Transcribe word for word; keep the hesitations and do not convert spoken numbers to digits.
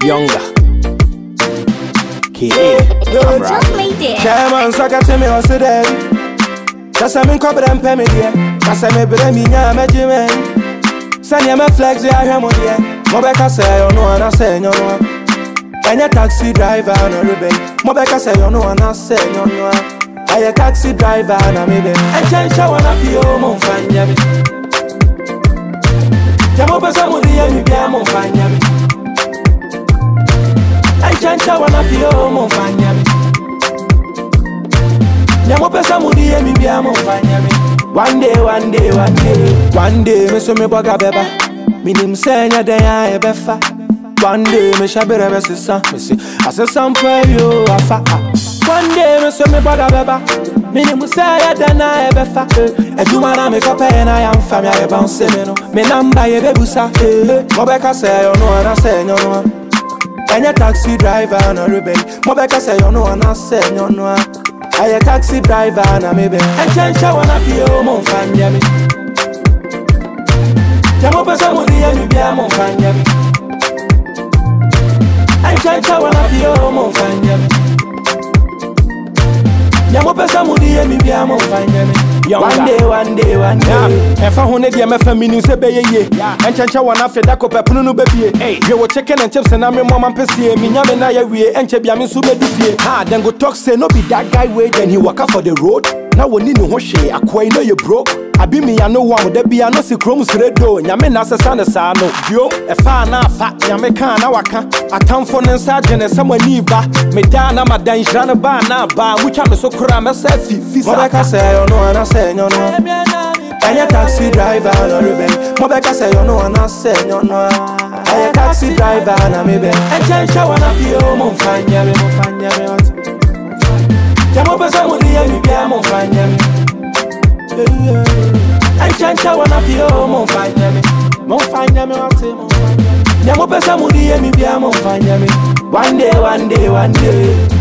Younger. K A. Chairman, so I can tell me what's the day. That's a min cover and pay me there. That's a me bring me now, my Jimmy. Send you my flags, I have more there. Mobeka say, you know, and I say, no, no. And a taxi driver, no rebate. Mobeka say, you know, and I say, no, no. I a taxi driver, and I'm maybe. And change I wanna feel more fun, yummy. Jamopa Samudi, and you be a more fun, yummy. And change I wanna feel more fun, yummy. Jamopa Samudi, and you be a more fun, yummy. One day, one day, one day, one day, me so me boga beba. Me nim say nya den ya ebefa. One day me sha bere be sisa. Me say ase sampa yo afa. One day me so me boga beba. Me nim say ya den ya ebefa. Ejuma na me kope na ya mfa me ya bounce me no. Me number ye bebusa. Mobeka say you know and I say you know. Enya taxi driver na rebel. Mobeka say you know and I say you know. I a taxi driver na maybe. And change I wanna feel more fun, yummy. Jamopa Samudi and you be a more fun, yummy. And change I wanna feel more fun, yummy. Jamopa Samudi and you be a more fun, yummy. One day, one day, one day. If I want to get my family, say, be ye. And change I wanna feel that copper, no baby. Hey, you were checking and chips and I'm a mom and Pessie, Minyam and I, we and Chebiam in Sube this year. Ah, then go talk, say, no be that guy way, then he walk up for the road. Now we need no Hoshe, a quay, know you broke. I be me, I know one with the be a no see crumbs red door. Yamin as a son, a no. Yo, a far now fat, Yamekan, now I can. A town for an sergeant and someone need back. Me down, I'm a dance, run a bar now, bar, which I'm so cram myself. Mobeka say, you know, and I say, you know. And a taxi driver, no rebel. Mobeka say, you know, and I say, you know. I a taxi driver, na maybe. And change I wanna feel more fun, yummy, more fun, yummy, what? Jamopa Samudi and you be a more fun, yummy. And change I wanna feel more fun, yummy. More fun, yummy, what? Jamopa Samudi and you be a more fun, yummy. One day, one day, one day.